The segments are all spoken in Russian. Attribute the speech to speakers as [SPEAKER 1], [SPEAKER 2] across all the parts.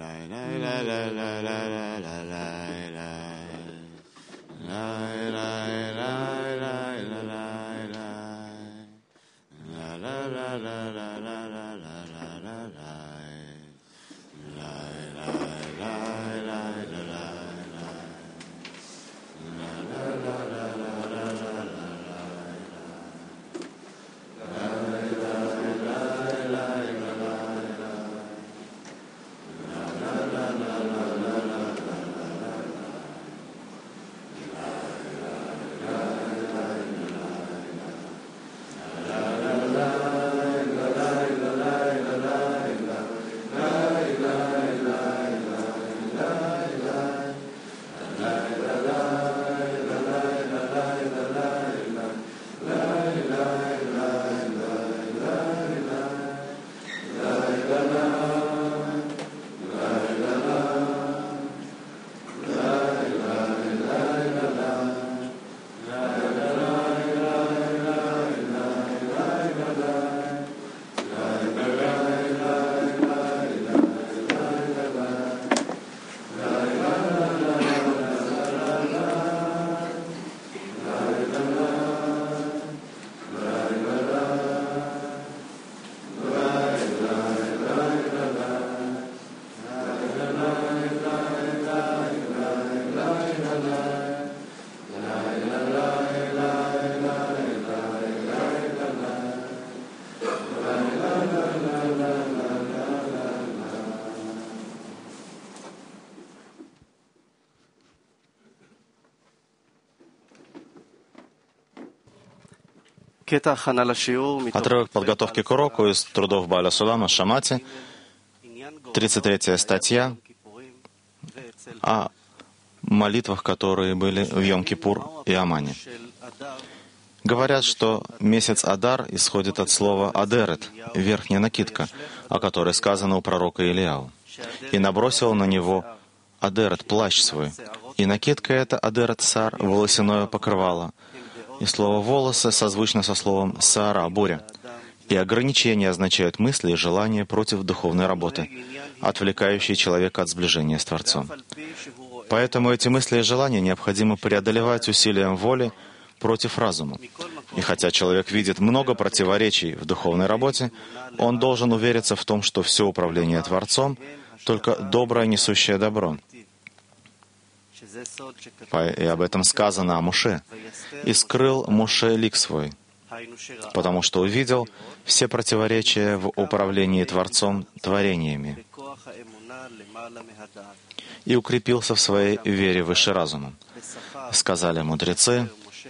[SPEAKER 1] Отрывок подготовки к уроку из трудов Бааля Сулама Шамати, 33 статья о молитвах, которые были в Йом-Кипур и Амане. Говорят, что месяц Адар исходит от слова «адерет», верхняя накидка, о которой сказано у пророка Илияу. «И набросил на него адерет, плащ свой». И накидка эта адерет сар, волосяное покрывало. И слово «волосы» созвучно со словом «саара», буря. И ограничения означают мысли и желания против духовной работы, отвлекающие человека от сближения с Творцом. Поэтому эти мысли и желания необходимо преодолевать усилием воли против разума. И хотя человек видит много противоречий в духовной работе, он должен увериться в том, что все управление Творцом — только доброе, несущее добро. И об этом сказано о Моше. «И скрыл Моше лик свой, потому что увидел все противоречия в управлении Творцом творениями и укрепился в своей вере выше разума». Сказали мудрецы,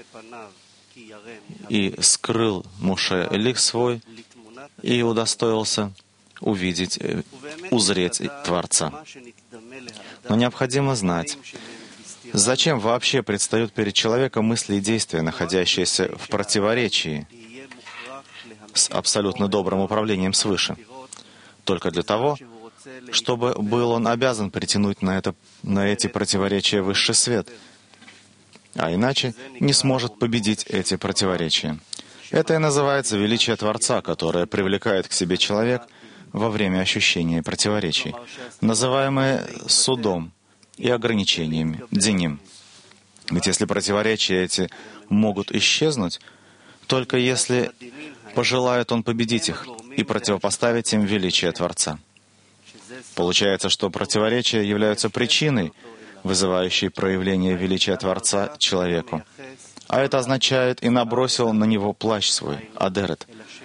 [SPEAKER 1] «И скрыл Моше лик свой, и удостоился увидеть, узреть Творца». Но необходимо знать, зачем вообще предстают перед человеком мысли и действия, находящиеся в противоречии с абсолютно добрым управлением свыше? Только для того, чтобы был он обязан притянуть на эти противоречия высший свет, а иначе не сможет победить эти противоречия. Это и называется величие Творца, которое привлекает к себе человек во время ощущения противоречий, называемое судом и ограничениями, диним. Ведь если противоречия эти могут исчезнуть, только если пожелает он победить их и противопоставить им величие Творца. Получается, что противоречия являются причиной, вызывающей проявление величия Творца человеку. А это означает «и набросил на него плащ свой», адерет.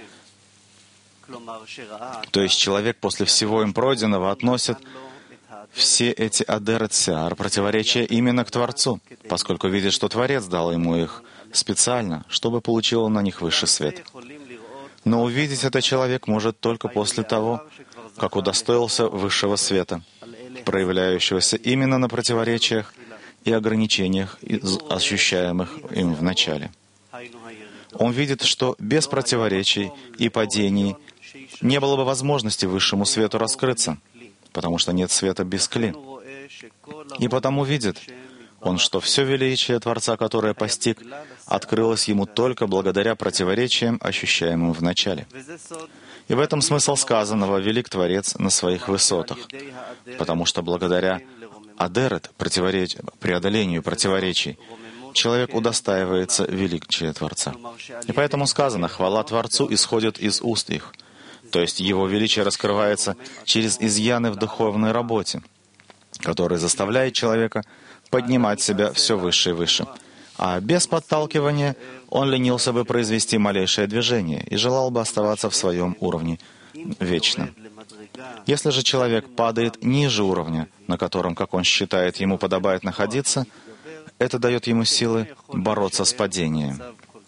[SPEAKER 1] То есть человек после всего им пройденного относит все эти адерет сиар, противоречия именно к Творцу, поскольку видит, что Творец дал ему их специально, чтобы получил он на них высший свет. Но увидеть это человек может только после того, как удостоился высшего света, проявляющегося именно на противоречиях и ограничениях, ощущаемых им в начале. Он видит, что без противоречий и падений не было бы возможности высшему свету раскрыться, потому что нет света без кли. И потому видит он, что все величие Творца, которое постиг, открылось ему только благодаря противоречиям, ощущаемым в начале. И в этом смысл сказанного: «Велик Творец на своих высотах», потому что благодаря адерет, преодолению противоречий, человек удостаивается величия Творца. И поэтому сказано: «Хвала Творцу исходит из уст их», то есть Его величие раскрывается через изъяны в духовной работе, которые заставляют человека поднимать себя все выше и выше. А без подталкивания он ленился бы произвести малейшее движение и желал бы оставаться в своем уровне вечно. Если же человек падает ниже уровня, на котором, как он считает, ему подобает находиться, это дает ему силы бороться с падением.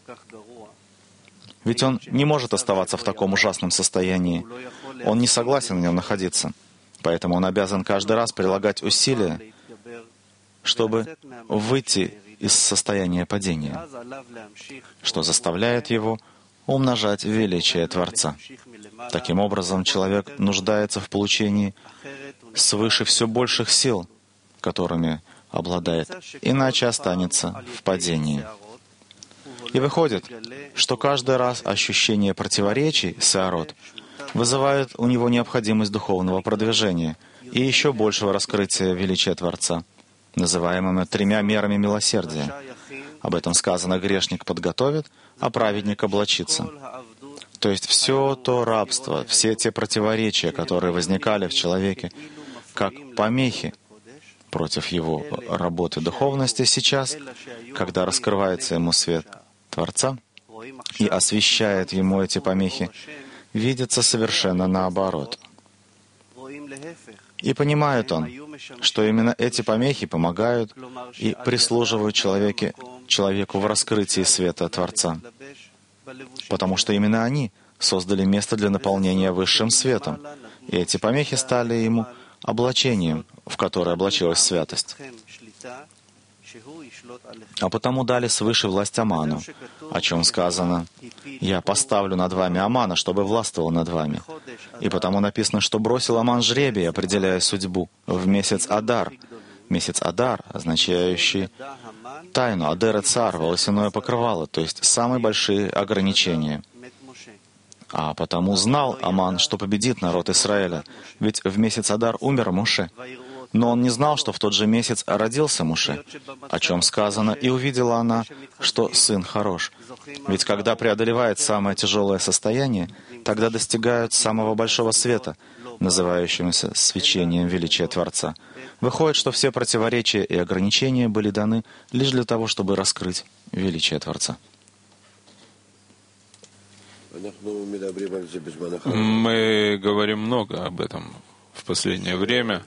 [SPEAKER 1] Ведь он не может оставаться в таком ужасном состоянии. Он не согласен в нем находиться. Поэтому он обязан каждый раз прилагать усилия, чтобы выйти из состояния падения, что заставляет его умножать величие Творца. Таким образом, человек нуждается в получении свыше все больших сил, которыми обладает, иначе останется в падении. И выходит, что каждый раз ощущение противоречий, сеарот, вызывает у него необходимость духовного продвижения и еще большего раскрытия величия Творца, называемыми 3 мерами милосердия. Об этом сказано: грешник подготовит, а праведник облачится. То есть все то рабство, все те противоречия, которые возникали в человеке как помехи против его работы духовности, сейчас, когда раскрывается ему свет Творца и освещает ему эти помехи, видится совершенно наоборот. И понимает он, что именно эти помехи помогают и прислуживают человеку в раскрытии света Творца, потому что именно они создали место для наполнения высшим светом, и эти помехи стали ему облачением, в которое облачилась святость. А потому дали свыше власть Аману, о чем сказано: «Я поставлю над вами Амана, чтобы властвовал над вами». И потому написано, что бросил Аман жребий, определяя судьбу, в месяц Адар. Месяц Адар, означающий тайну, Адер Цар, волосяное покрывало, то есть самые большие ограничения. А потому знал Аман, что победит народ Израиля, ведь в месяц Адар умер Моше. Но он не знал, что в тот же месяц родился Моше, о чем сказано: «И увидела она, что сын хорош». Ведь когда преодолевает самое тяжелое состояние, тогда достигают самого большого света, называющегося свечением величия Творца. Выходит, что все противоречия и ограничения были даны лишь для того, чтобы раскрыть величие Творца.
[SPEAKER 2] Мы говорим много об этом в последнее время,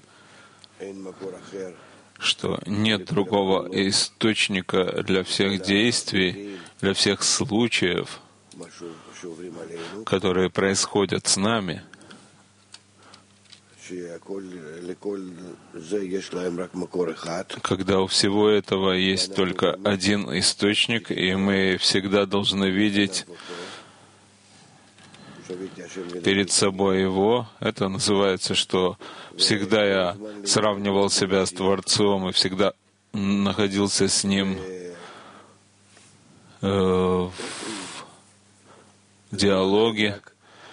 [SPEAKER 2] что нет другого источника для всех действий, для всех случаев, которые происходят с нами, когда у всего этого есть только один источник, и мы всегда должны видеть перед собой Его. Это называется, что всегда я сравнивал себя с Творцом и всегда находился с Ним в диалоге,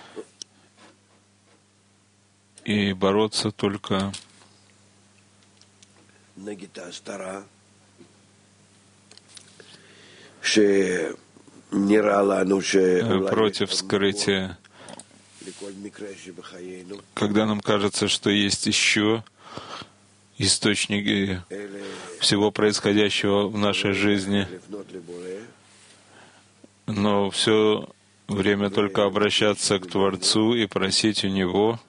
[SPEAKER 2] и бороться только против скрытия, когда нам кажется, что есть еще источники всего происходящего в нашей жизни, но все время только обращаться к Творцу и просить у Него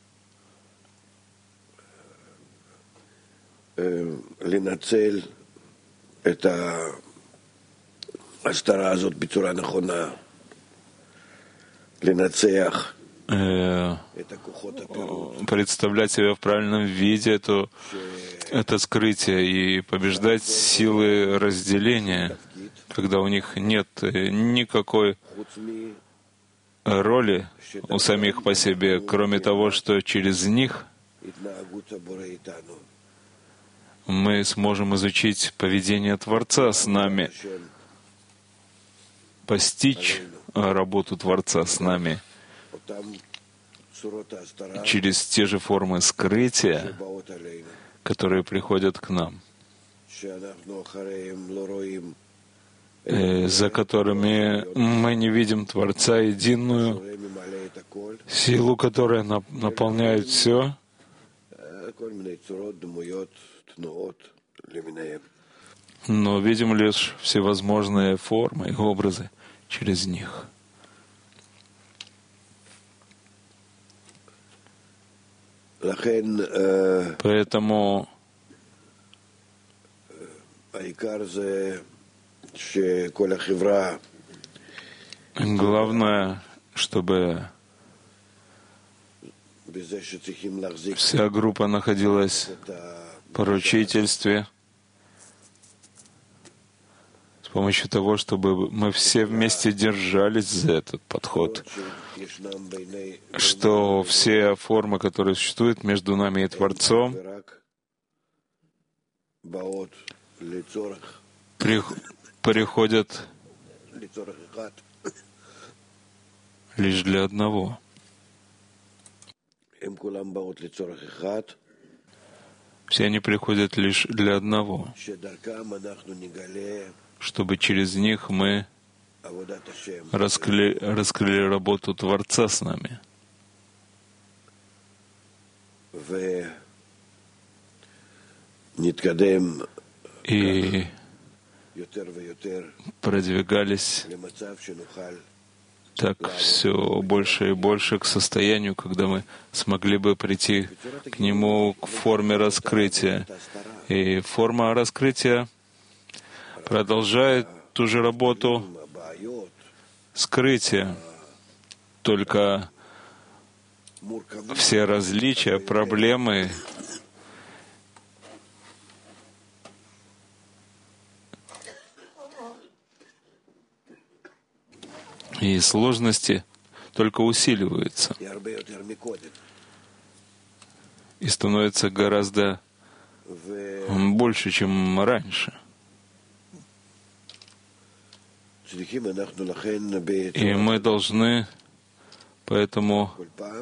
[SPEAKER 3] לנצל את ההסתרה הזאת בצורה נכונה, לנצח
[SPEAKER 2] представлять себя в правильном виде, это скрытие, и побеждать силы разделения, когда у них нет никакой роли у самих по себе, кроме того, что через них мы сможем изучить поведение Творца с нами, постичь работу Творца с нами. через те же формы скрытия, которые приходят к нам, за которыми мы не видим Творца, единую силу, которая наполняет все, но видим лишь всевозможные формы и образы через них. Поэтому главное, чтобы вся группа находилась в поручительстве с помощью того, чтобы мы все вместе держались за этот подход, что все формы, которые существуют между нами и Творцом, приходят лишь для одного. Все они приходят лишь для одного, чтобы через них мы раскрыли работу Творца с нами. И продвигались так все больше и больше к состоянию, когда мы смогли бы прийти к Нему к форме раскрытия. И форма раскрытия продолжает ту же работу скрытия, только все различия, проблемы и сложности только усиливаются и становятся гораздо больше, чем раньше. И мы должны поэтому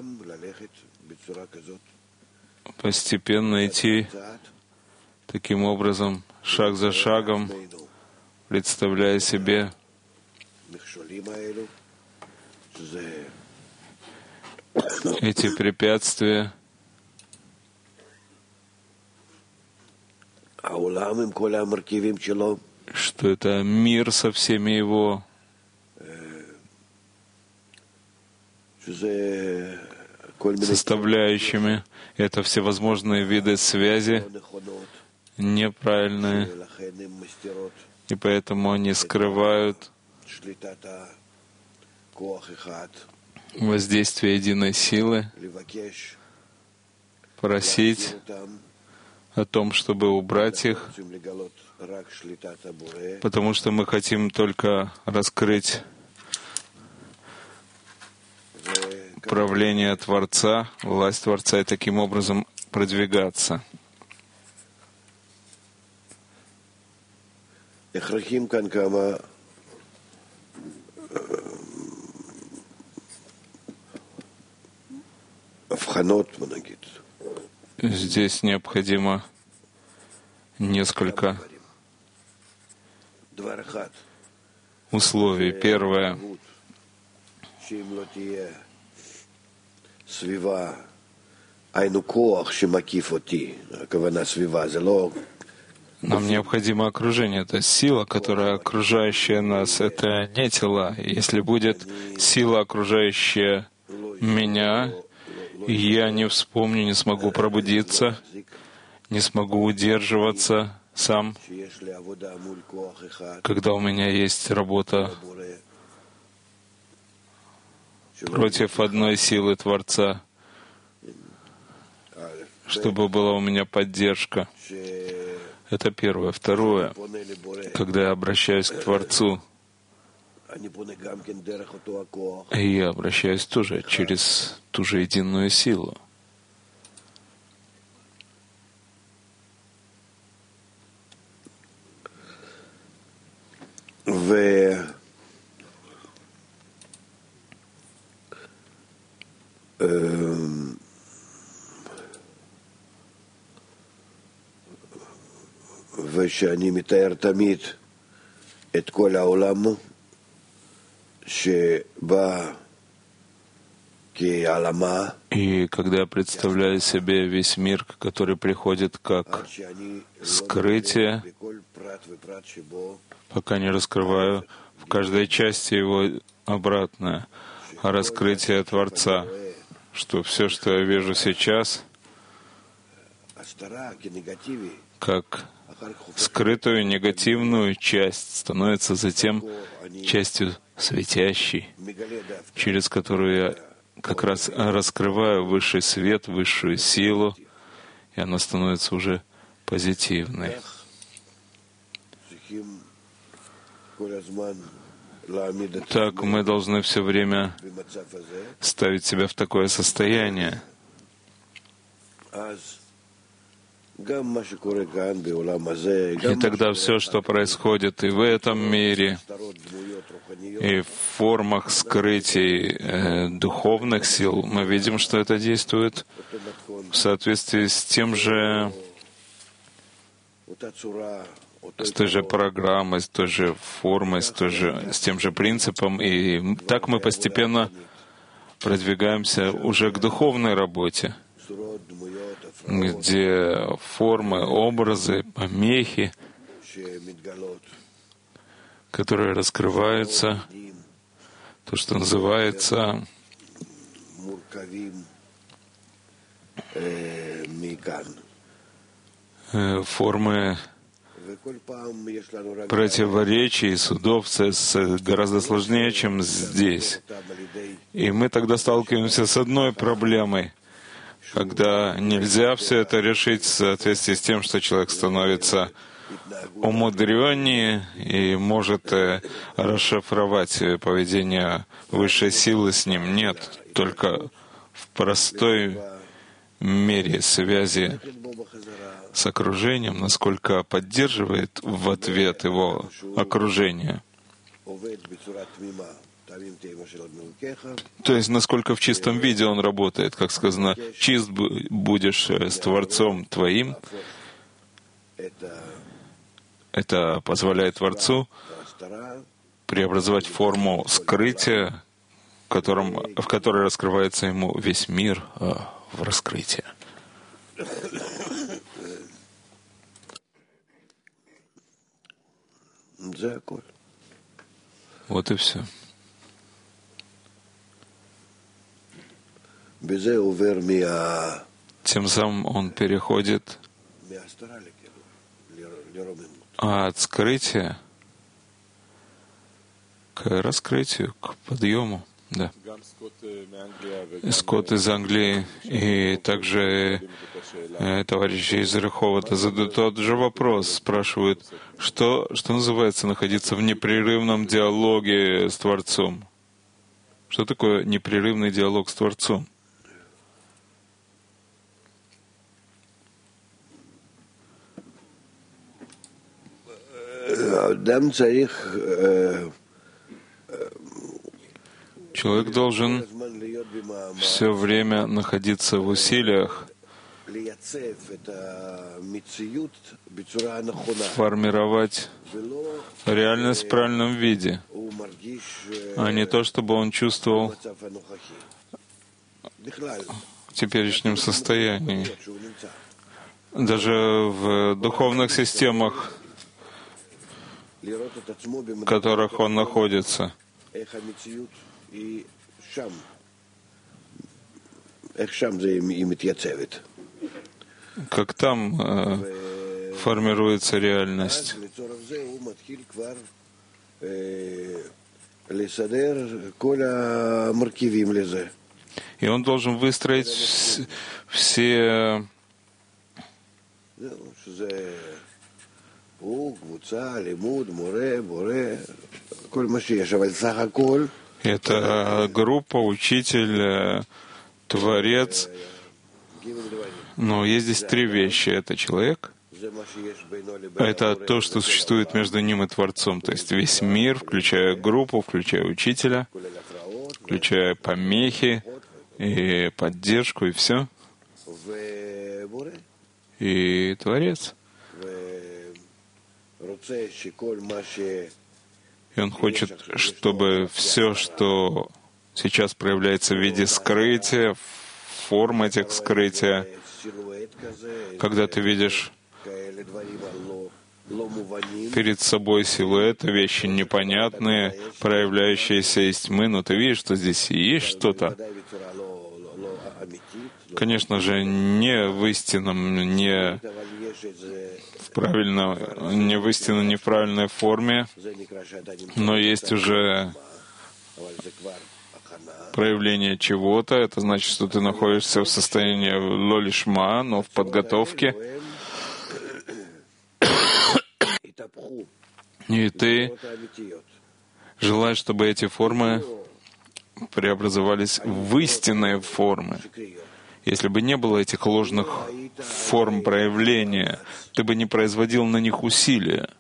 [SPEAKER 2] постепенно идти таким образом, шаг за шагом, представляя себе эти препятствия, что это мир со всеми его составляющими, это всевозможные виды связи неправильные, и поэтому они скрывают воздействие единой силы, просить о том, чтобы убрать их, потому что мы хотим только раскрыть правление Творца, власть Творца, и таким образом продвигаться. Здесь необходимо несколько условий. Первое. Нам необходимо окружение. Это сила, которая окружающая нас. Это не тела. Если будет сила, окружающая меня, я не вспомню, не смогу пробудиться, не смогу удерживаться сам, когда у меня есть работа против одной силы Творца, чтобы была у меня поддержка. Это первое. Второе, когда я обращаюсь к Творцу, и я обращаюсь тоже через ту же единую силу.
[SPEAKER 3] ושאני מתאר תמיד את כל העולם שבא כעלמה.
[SPEAKER 2] И когда я представляю себе весь мир, который приходит как скрытие, пока не раскрываю в каждой части его обратное, раскрытие Творца, что все, что я вижу сейчас, как скрытую негативную часть, становится затем частью светящей, через которую я как раз раскрываю высший свет, высшую силу, и она становится уже позитивной. Так мы должны все время ставить себя в такое состояние. И тогда все, что происходит и в этом мире, и в формах скрытий духовных сил, мы видим, что это действует в соответствии с тем же, с той же программой, с той же формой, с тем же принципом. И так мы постепенно продвигаемся уже к духовной работе, где формы, образы, помехи, которые раскрываются, то, что называется формы противоречий, судов, гораздо сложнее, чем здесь. И мы тогда сталкиваемся с одной проблемой, когда нельзя все это решить в соответствии с тем, что человек становится умудреннее и может расшифровать поведение высшей силы с ним. Нет, только в простой мере связи с окружением, насколько поддерживает в ответ его окружение. То есть, насколько в чистом виде он работает, как сказано, чист будешь с Творцом твоим. Это позволяет Творцу преобразовать форму скрытия, в которой раскрывается ему весь мир в раскрытие. Вот и все. Тем самым он переходит от скрытия к раскрытию, к подъему. Да. Скотт из Англии и также товарищи из Реховота задают тот же вопрос, спрашивают, что называется находиться в непрерывном диалоге с Творцом? Что такое непрерывный диалог с Творцом? Человек должен все время находиться в усилиях формировать реальность в правильном виде, а не то, чтобы он чувствовал в теперешнем состоянии. Даже в духовных системах, в которых он находится, как там формируется реальность. И он должен выстроить все это группа, учитель, творец. Но есть здесь три вещи. Это человек, это то, что существует между ним и Творцом. То есть весь мир, включая группу, включая учителя, включая помехи и поддержку, и все. И Творец. И он хочет, чтобы все, что сейчас проявляется в виде скрытия, форм этих скрытия, когда ты видишь перед собой силуэты, вещи непонятные, проявляющиеся из тьмы, но ты видишь, что здесь есть что-то. Конечно же, не в истинном, не в правильной форме, но есть уже проявление чего-то. Это значит, что ты находишься в состоянии лолишма, но в подготовке. И ты желаешь, чтобы эти формы преобразовались в истинные формы. Если бы не было этих ложных форм проявления, ты бы не производил на них усилия,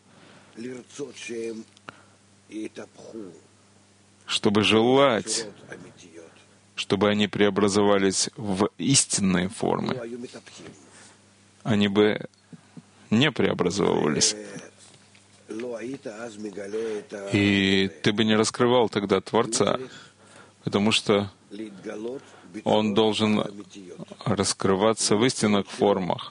[SPEAKER 2] чтобы желать, чтобы они преобразовались в истинные формы. Они бы не преобразовывались. И ты бы не раскрывал тогда Творца, потому что Он должен раскрываться в истинных формах.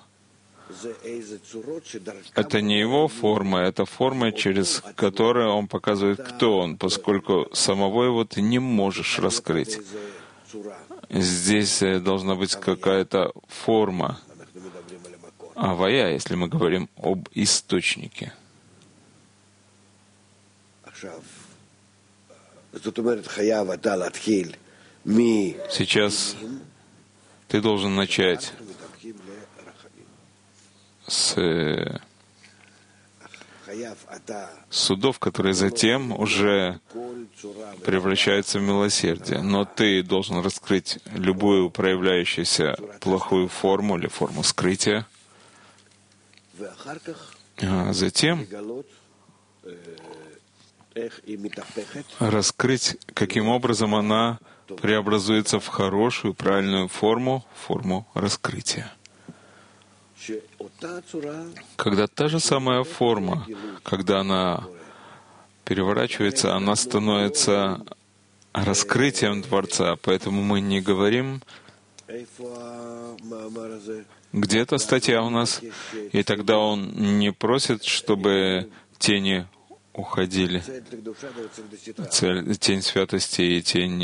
[SPEAKER 2] Это не Его форма, это форма, через которую Он показывает, кто Он, поскольку самого Его ты не можешь раскрыть. Здесь должна быть какая-то форма. Авая, если мы говорим об источнике. Сейчас ты должен начать с судов, которые затем уже превращаются в милосердие. Но ты должен раскрыть любую проявляющуюся плохую форму или форму скрытия, а затем раскрыть, каким образом она преобразуется в хорошую, правильную форму, форму раскрытия. Когда та же самая форма, когда она переворачивается, она становится раскрытием Творца. Поэтому мы не говорим, где эта статья у нас, и тогда он не просит, чтобы тени уходили. Тень святости и тень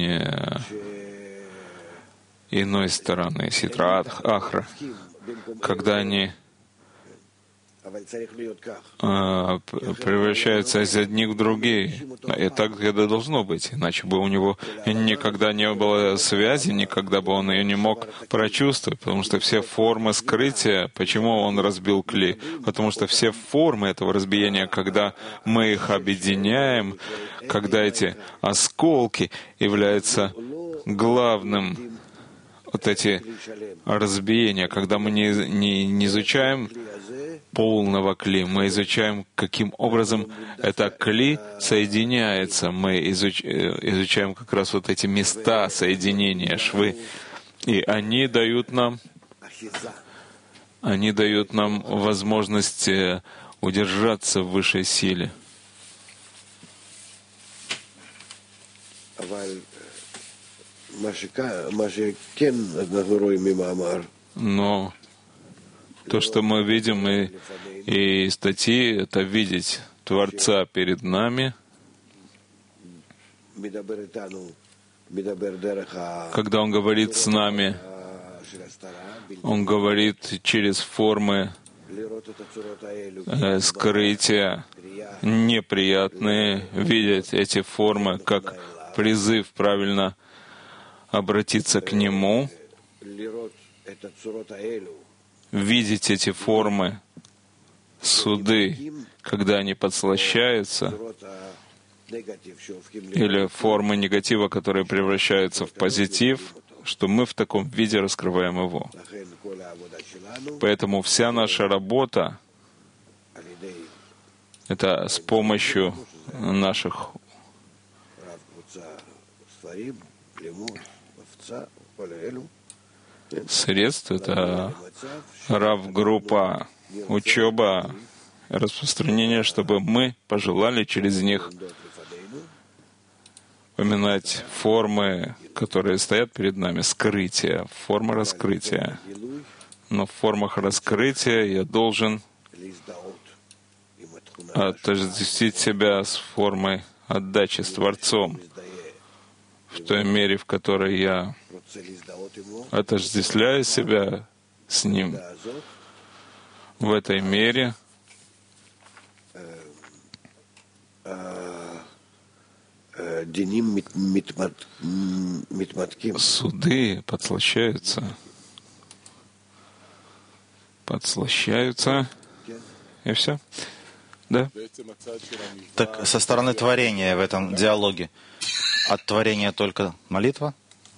[SPEAKER 2] иной стороны, ситра ахра, когда они превращаются из одних в другие. И так это должно быть, иначе бы у него никогда не было связи, никогда бы он ее не мог прочувствовать, потому что все формы скрытия, почему он разбил кли? Потому что все формы этого разбиения, когда мы их объединяем, когда эти осколки являются главным, вот эти разбиения, когда мы не изучаем полного кли, мы изучаем, каким образом это кли соединяется. Мы изучаем как раз вот эти места соединения, швы. И они дают нам возможность удержаться в высшей силе. Но то, что мы видим и статьи, это видеть Творца перед нами, когда Он говорит с нами, Он говорит через формы скрытия, неприятные, видеть эти формы как призыв правильно обратиться к Нему, видеть эти формы, суды, когда они подслащаются, или формы негатива, которые превращаются в позитив, что мы в таком виде раскрываем его. Поэтому вся наша работа — это с помощью наших средств, это рав-группа, учеба, распространения, чтобы мы пожелали через них поминать формы, которые стоят перед нами, скрытие, форма раскрытия. Но в формах раскрытия я должен отождествить себя с формой отдачи, с Творцом, в той мере, в которой я отождествляю себя с Ним. В этой мере суды подслащаются, и все. Да?
[SPEAKER 1] Так со стороны творения в этом диалоге от творения только молитва?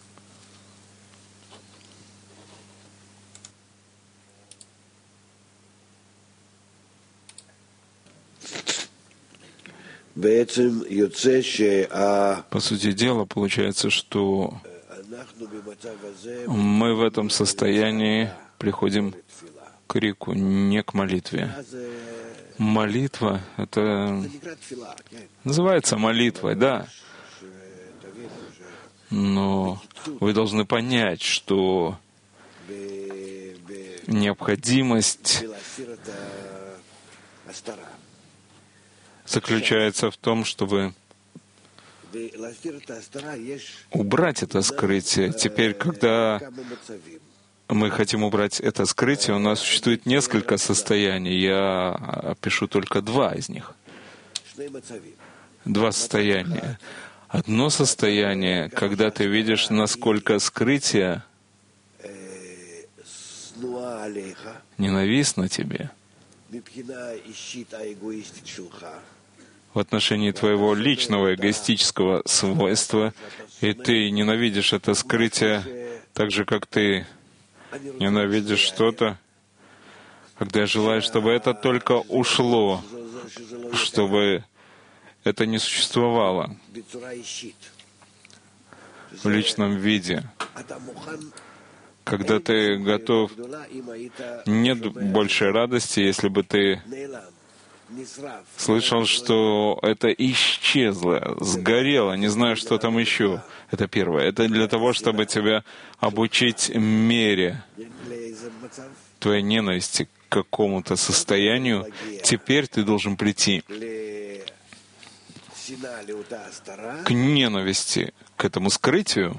[SPEAKER 2] По сути дела, получается, что мы в этом состоянии приходим к крику, не к молитве. Молитва — это называется молитвой, да. Но вы должны понять, что необходимость заключается в том, чтобы убрать это скрытие. Теперь, когда мы хотим убрать это скрытие, у нас существует несколько состояний. Я опишу только два из них. Два состояния. Одно состояние, когда ты видишь, насколько скрытие ненавистно тебе в отношении твоего личного эгоистического свойства, и ты ненавидишь это скрытие так же, как ты ненавидишь что-то, когда желаешь, чтобы это только ушло, чтобы это не существовало в личном виде. Когда ты готов, нет большей радости, если бы ты слышал, что это исчезло, сгорело, не знаю, что там еще. Это первое. Это для того, чтобы тебя обучить мере твоей ненависти к какому-то состоянию. Теперь ты должен прийти к ненависти, к этому скрытию,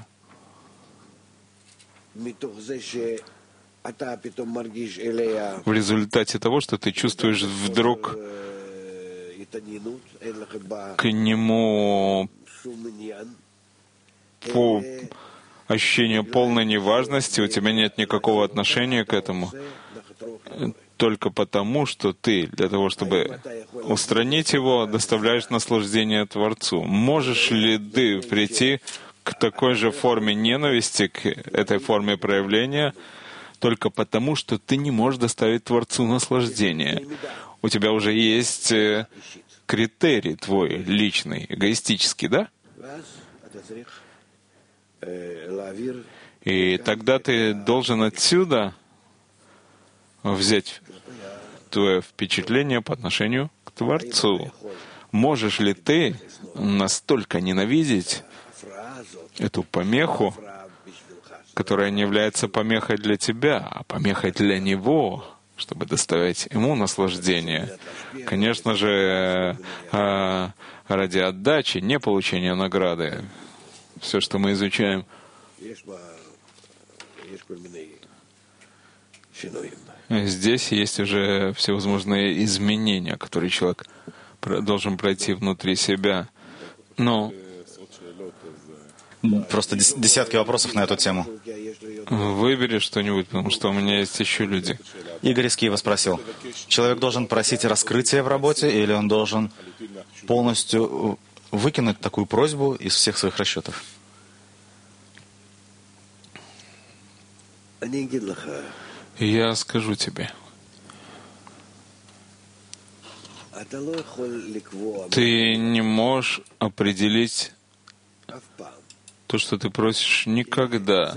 [SPEAKER 2] в результате того, что ты чувствуешь вдруг к нему по ощущению полной неважности, у тебя нет никакого отношения к этому, только потому, что ты для того, чтобы устранить его, доставляешь наслаждение Творцу. Можешь ли ты прийти к такой же форме ненависти, к этой форме проявления, только потому, что ты не можешь доставить Творцу наслаждение? У тебя уже есть критерий твой личный, эгоистический, да? И тогда ты должен отсюда взять твое впечатление по отношению к Творцу. Можешь ли ты настолько ненавидеть эту помеху, которая не является помехой для тебя, а помехой для Него, чтобы доставить Ему наслаждение? Конечно же, ради отдачи, не получения награды. Все, что мы изучаем, здесь есть уже всевозможные изменения, которые человек должен пройти внутри себя. Но
[SPEAKER 1] просто десятки вопросов на эту тему.
[SPEAKER 2] Выбери что-нибудь, потому что у меня есть еще люди.
[SPEAKER 1] Игорь из Киева спросил, человек должен просить раскрытия в работе, или он должен полностью выкинуть такую просьбу из всех своих расчетов?
[SPEAKER 2] Я скажу тебе. Ты не можешь определить то, что ты просишь, никогда.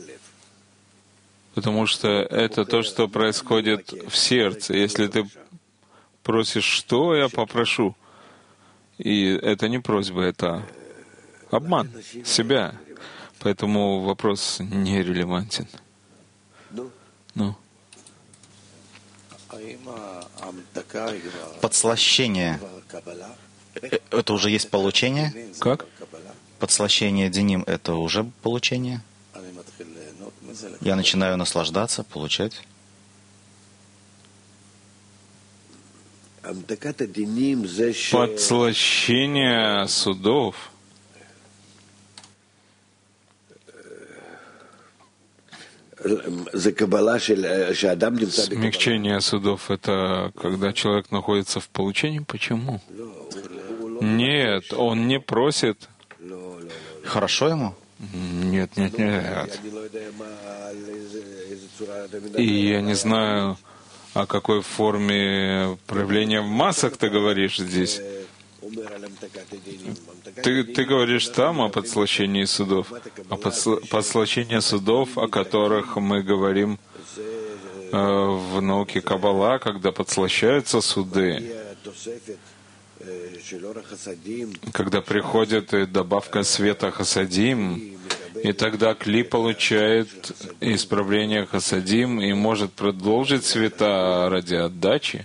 [SPEAKER 2] Потому что это то, что происходит в сердце. Если ты просишь, что я попрошу. И это не просьба, это обман себя. Поэтому вопрос нерелевантен. Ну.
[SPEAKER 1] Подслащение. Это уже есть получение?
[SPEAKER 2] Как?
[SPEAKER 1] Подслащение деним — это уже получение? Я начинаю наслаждаться, получать.
[SPEAKER 2] Подслащение судов. Смягчение судов — это когда человек находится в получении. Почему? Нет, он не просит.
[SPEAKER 1] Хорошо ему?
[SPEAKER 2] Нет. И я не знаю, о какой форме проявления в массах ты говоришь здесь. Ты говоришь там о подслащении судов. О подслащении судов, о которых мы говорим в науке Каббала, когда подслащаются суды, когда приходит добавка света хасадим, и тогда кли получает исправление хасадим и может продолжить света ради отдачи.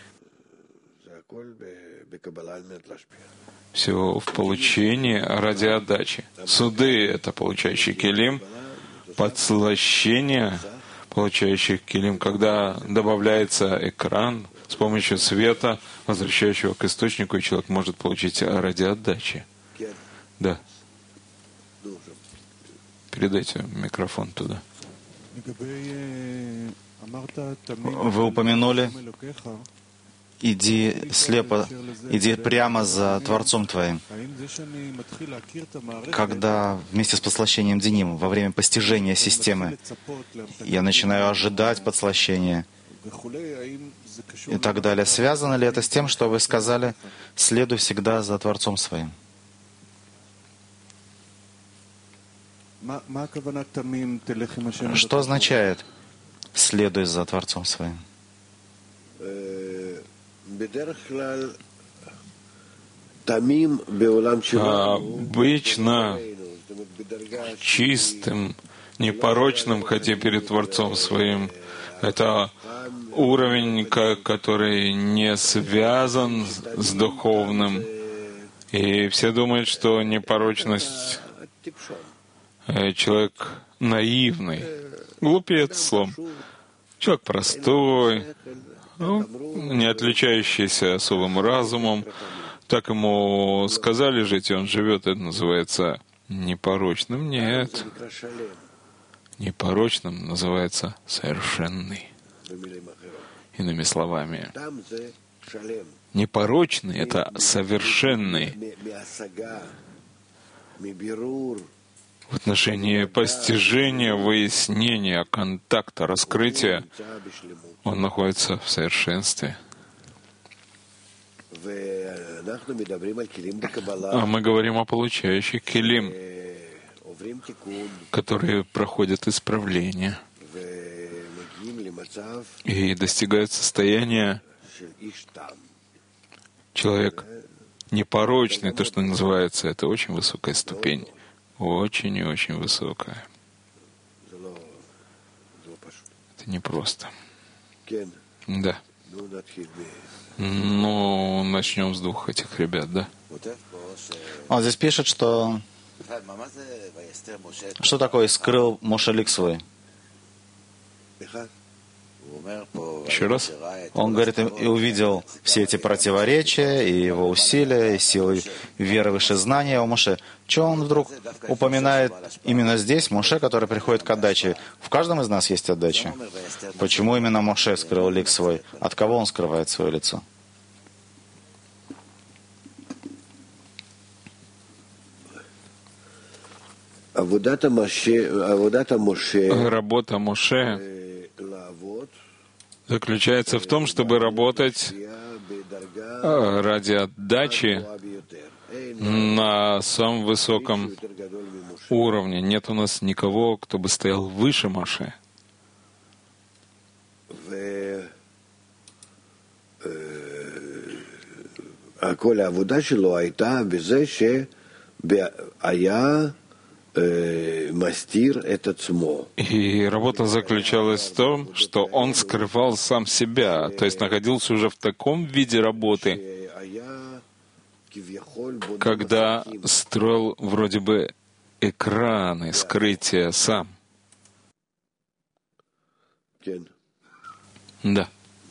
[SPEAKER 2] Все в получении ради отдачи. Суды — это получающий килим, подслащение получающих килим, когда добавляется экран с помощью света, возвращающего к источнику, и человек может получить ради отдачи. Да. Передайте микрофон туда.
[SPEAKER 1] Вы упомянули: иди слепо, иди прямо за Творцом твоим. Когда вместе с подслащением деним, во время постижения системы, я начинаю ожидать подслащения и так далее. Связано ли это с тем, что вы сказали: следуй всегда за Творцом своим? Что означает «следуй за Творцом своим»?
[SPEAKER 2] Обычно чистым, непорочным, хотя перед Творцом своим, это уровень, который не связан с духовным. И все думают, что непорочность — человек наивный, глупец слом, человек простой, не отличающийся особым разумом. Так ему сказали жить, и он живет. Это называется непорочным. Нет. Непорочным называется совершенный. Иными словами, непорочный — это совершенный. В отношении постижения, выяснения, контакта, раскрытия он находится в совершенстве. А мы говорим о получающих килим, которые проходят исправление и достигают состояния человек непорочный, то, что называется, это очень высокая ступень. Очень и очень высокая. Это непросто. Да. Ну, начнем с двух этих ребят, да?
[SPEAKER 1] Он здесь пишет, что такое «скрыл Моше лик свой».
[SPEAKER 2] Еще раз.
[SPEAKER 1] Он говорит, и увидел все эти противоречия, и его усилия, и силы веры выше знания у Моше. Чего он вдруг упоминает именно здесь Моше, который приходит к отдаче? В каждом из нас есть отдача. Почему именно Моше скрыл лик свой? От кого он скрывает свое лицо?
[SPEAKER 2] Работа Моше заключается в том, чтобы работать ради отдачи на самом высоком уровне. Нет у нас никого, кто бы стоял выше Моше.
[SPEAKER 3] כל העבודה שלו הייתה בזה שהיה מסתיר את עצמו.
[SPEAKER 2] И работа заключалась в том, что он скрывал сам себя, то есть находился уже в таком виде работы, когда строил вроде бы экраны скрытия сам. Да.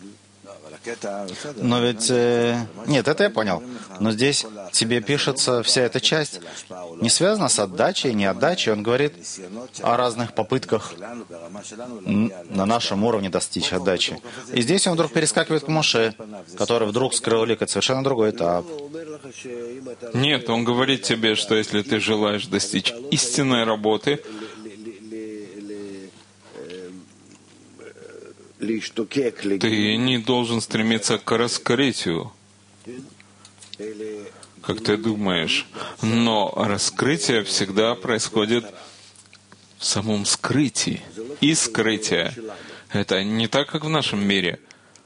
[SPEAKER 1] Но ведь... Нет, это я понял. Но здесь тебе пишется вся эта часть не связана с отдачей, не отдачей. Он говорит о разных попытках на нашем уровне достичь отдачи. И здесь он вдруг перескакивает к Моше, который вдруг скрыл лик. Это совершенно другой этап.
[SPEAKER 2] Нет, он говорит тебе, что если ты желаешь достичь истинной работы, ты не должен стремиться к раскрытию, как ты думаешь. Но раскрытие всегда происходит в самом скрытии. И скрытие — это не так, как в нашем мире.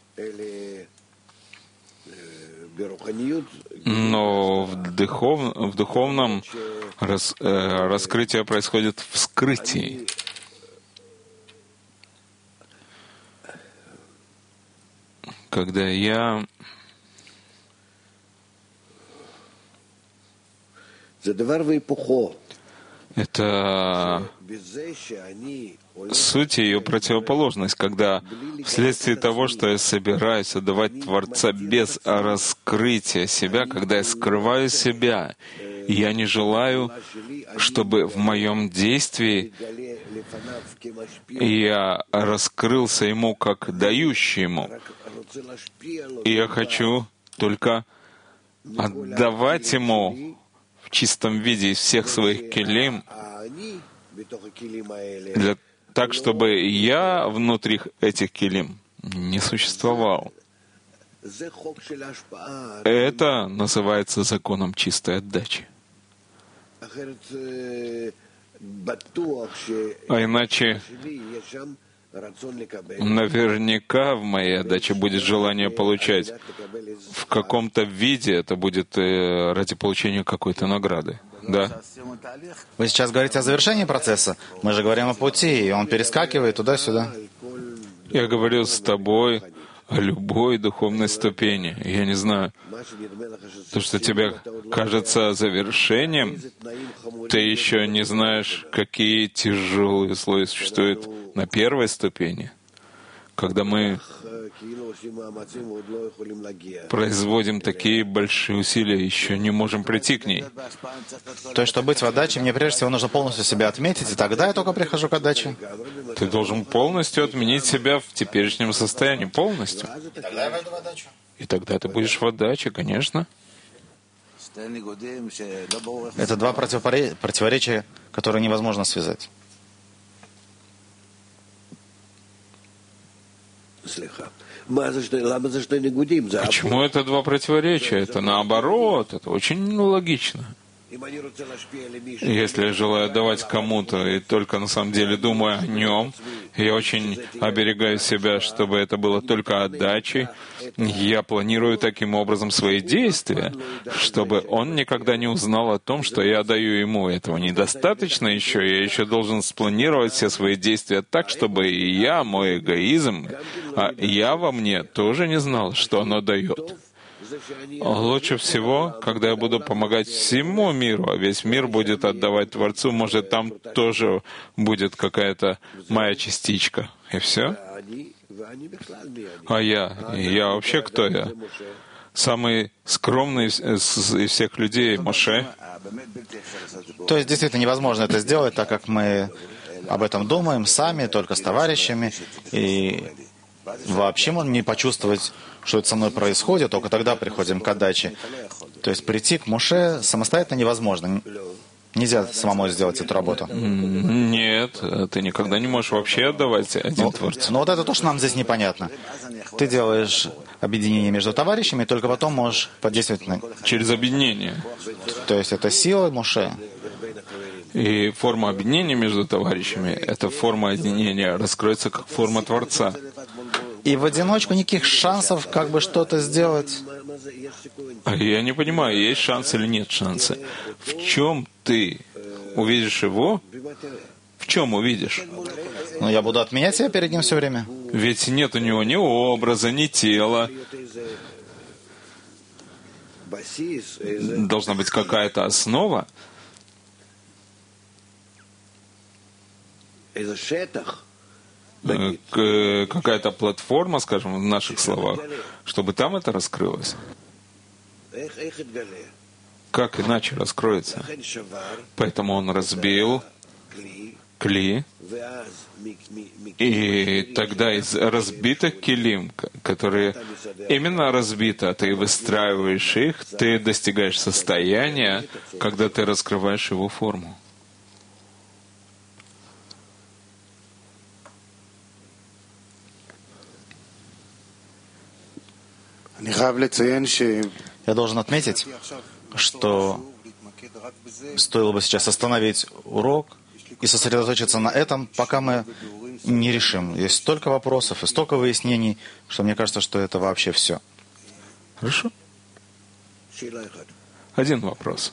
[SPEAKER 2] Но в духовном раскрытие происходит в скрытии. Когда я это суть и ее противоположность, когда вследствие того, что я собираюсь отдавать Творца без раскрытия себя, когда я скрываю себя, я не желаю, чтобы в моем действии я раскрылся Ему как дающий Ему. И я хочу только отдавать Ему в чистом виде из всех своих келим, так, чтобы я внутри этих келим не существовал. Это называется законом чистой отдачи. А иначе наверняка в моей отдаче будет желание получать. В каком-то виде это будет ради получения какой-то награды. Да?
[SPEAKER 1] Вы сейчас говорите о завершении процесса. Мы же говорим о пути, и он перескакивает туда-сюда.
[SPEAKER 2] Я говорю с тобой о любой духовной ступени. Я не знаю, то, что тебе кажется завершением, ты еще не знаешь, какие тяжелые слои существуют на первой ступени, когда мы производим такие большие усилия, еще не можем прийти к ней.
[SPEAKER 1] То есть, чтобы быть в отдаче, мне прежде всего нужно полностью себя отметить, и тогда я только прихожу к отдаче.
[SPEAKER 2] Ты должен полностью отменить себя в теперешнем состоянии, полностью.
[SPEAKER 1] И тогда я войду в отдачу.
[SPEAKER 2] И тогда ты будешь в отдаче, конечно.
[SPEAKER 1] Это два противоречия, которые невозможно связать.
[SPEAKER 2] Почему это два противоречия? Это наоборот, это очень логично. Если я желаю давать кому-то и только на самом деле думаю о нем, я очень оберегаю себя, чтобы это было только отдачей. Я планирую таким образом свои действия, чтобы он никогда не узнал о том, что я даю ему. Этого недостаточно еще. Я еще должен спланировать все свои действия так, чтобы и я, мой эгоизм, а я во мне тоже не знал, что оно дает. Лучше всего, когда я буду помогать всему миру, а весь мир будет отдавать Творцу, может, там тоже будет какая-то моя частичка. И все. А я вообще кто я? Самый скромный из всех людей, Моше.
[SPEAKER 1] То есть, действительно, невозможно это сделать, так как мы об этом думаем сами, только с товарищами, и вообще можно не почувствовать, что это со мной происходит, только тогда приходим к отдаче. То есть прийти к Моше самостоятельно невозможно. Нельзя самому сделать эту работу.
[SPEAKER 2] Нет, ты никогда не можешь вообще отдавать один Творцу.
[SPEAKER 1] Но вот это то, что нам здесь непонятно. Ты делаешь объединение между товарищами, и только потом можешь подействовать на...
[SPEAKER 2] Через объединение.
[SPEAKER 1] То есть это сила Моше.
[SPEAKER 2] И форма объединения между товарищами, эта форма объединения раскроется как форма Творца.
[SPEAKER 1] И в одиночку никаких шансов как бы что-то сделать.
[SPEAKER 2] Я не понимаю, есть шанс или нет шанса. В чем ты увидишь его? В чем увидишь?
[SPEAKER 1] Но я буду отменять себя перед ним все время.
[SPEAKER 2] Ведь нет у него ни образа, ни тела. Должна быть какая-то основа. Какая-то платформа, скажем, в наших словах, чтобы там это раскрылось. Как иначе раскроется? Поэтому он разбил кли, и тогда из разбитых килим, которые именно разбиты, а ты выстраиваешь их, ты достигаешь состояния, когда ты раскрываешь его форму.
[SPEAKER 1] Я должен отметить, что стоило бы сейчас остановить урок и сосредоточиться на этом, пока мы не решим. Есть столько вопросов и столько выяснений, что мне кажется, что это вообще все.
[SPEAKER 2] Хорошо? Один вопрос.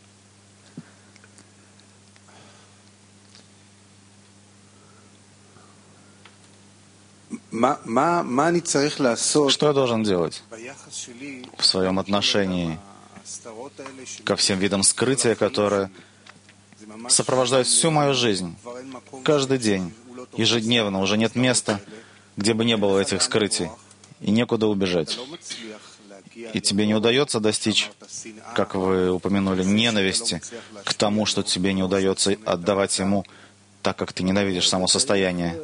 [SPEAKER 1] Что я должен делать в своем отношении ко всем видам скрытия, которые сопровождают всю мою жизнь, каждый день, ежедневно, уже нет места, где бы не было этих скрытий, и некуда убежать. И тебе не удается достичь, как вы упомянули, ненависти к тому, что тебе не удается отдавать ему, так как ты ненавидишь само состояние.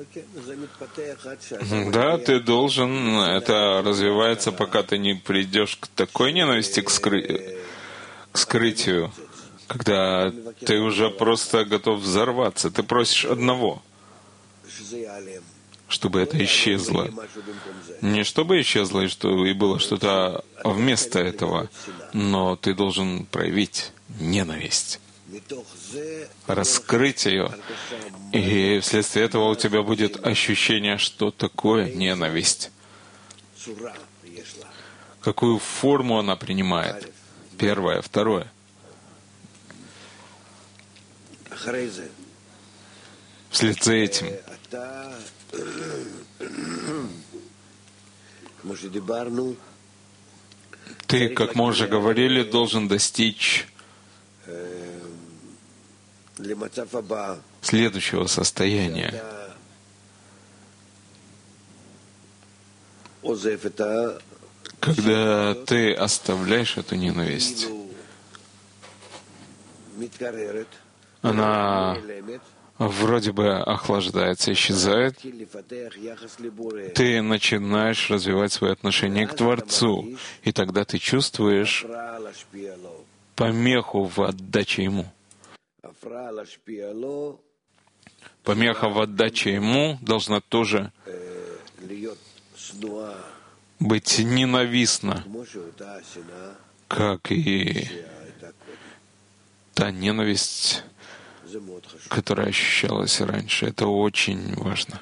[SPEAKER 2] Да, ты должен, это развивается, пока ты не придешь к такой ненависти к скрытию, когда ты уже просто готов взорваться. Ты просишь одного, чтобы это исчезло. Не чтобы исчезло и было что-то вместо этого, но ты должен проявить ненависть, раскрыть ее, и вследствие этого у тебя будет ощущение, что такое ненависть, какую форму она принимает. Первое. Второе. Вслед за этим ты, как мы уже говорили, должен достичь следующего состояния, когда ты оставляешь эту ненависть. Она вроде бы охлаждается, исчезает. Ты начинаешь развивать свои отношения к Творцу, и тогда ты чувствуешь помеху в отдаче Ему. Помеха в отдаче Ему должна тоже быть ненавистна, как и та ненависть, которая ощущалась раньше. Это очень важно.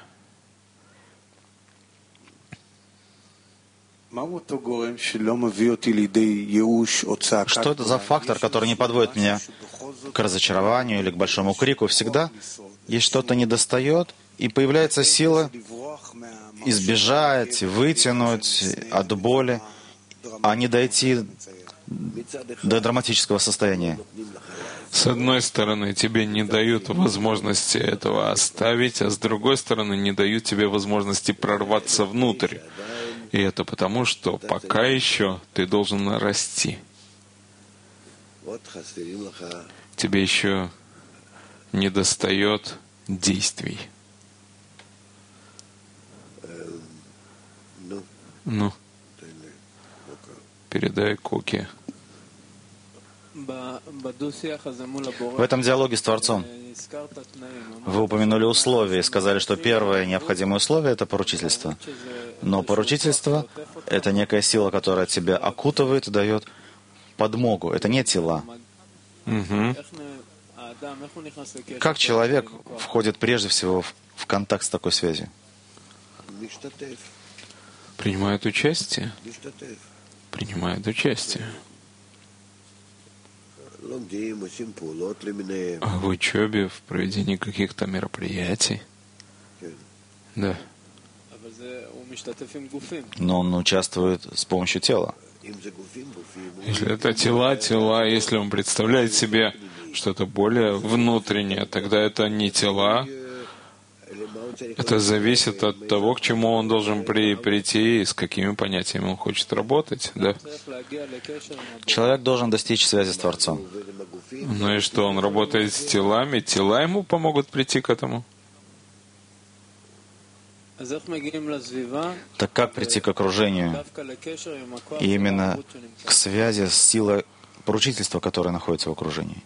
[SPEAKER 1] Что это за фактор, который не подводит меня к разочарованию или к большому крику? Всегда есть что-то недостает, и появляется сила избежать, вытянуть от боли, а не дойти до драматического состояния.
[SPEAKER 2] С одной стороны, тебе не дают возможности этого оставить, а с другой стороны, не дают тебе возможности прорваться внутрь. И это потому, что пока еще ты должен расти. Тебе еще недостает действий. Ну, передай Коке.
[SPEAKER 1] В этом диалоге с Творцом вы упомянули условия и сказали, что первое необходимое условие — это поручительство. Но поручительство — это некая сила, которая тебя окутывает и дает подмогу. Это не тела.
[SPEAKER 2] Угу.
[SPEAKER 1] Как человек входит прежде всего в контакт с такой связью?
[SPEAKER 2] принимают участие, принимают участие в учебе, в проведении каких-то мероприятий. Да.
[SPEAKER 1] Но он участвует с помощью тела.
[SPEAKER 2] Если это тела, если он представляет себе что-то более внутреннее, тогда это не тела. Это зависит от того, к чему он должен прийти и с какими понятиями он хочет работать. Да?
[SPEAKER 1] Человек должен достичь связи с Творцом.
[SPEAKER 2] Ну и что, он работает с телами, тела ему помогут прийти к этому?
[SPEAKER 1] Так как прийти к окружению и именно к связи с силой поручительства, которая находится в окружении?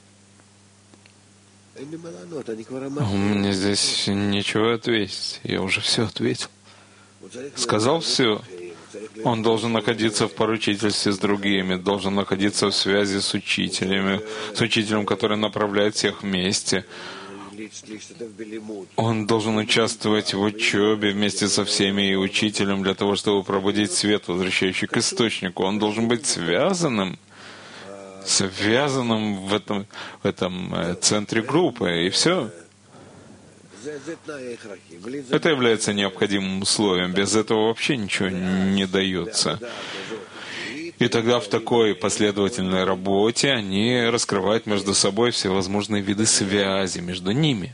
[SPEAKER 2] Мне здесь нечего ответить. Я уже все ответил. Сказал все. Он должен находиться в поручительстве с другими, должен находиться в связи с учителем, который направляет всех вместе. Он должен участвовать в учебе вместе со всеми и учителем для того, чтобы пробудить свет, возвращающий к источнику. Он должен быть связанным в этом центре группы, и все. Это является необходимым условием. Без этого вообще ничего не дается. И тогда в такой последовательной работе они раскрывают между собой всевозможные виды связи между ними.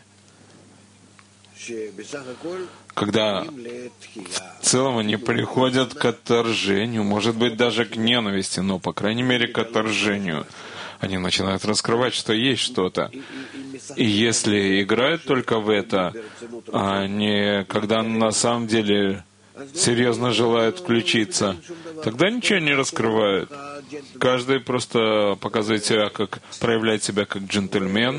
[SPEAKER 2] Когда в целом они приходят к отторжению, может быть, даже к ненависти, но, по крайней мере, к отторжению. Они начинают раскрывать, что есть что-то. И если играют только в это, а не когда на самом деле серьезно желают включиться, тогда ничего не раскрывают. Каждый просто показывает себя, проявляет себя как джентльмен,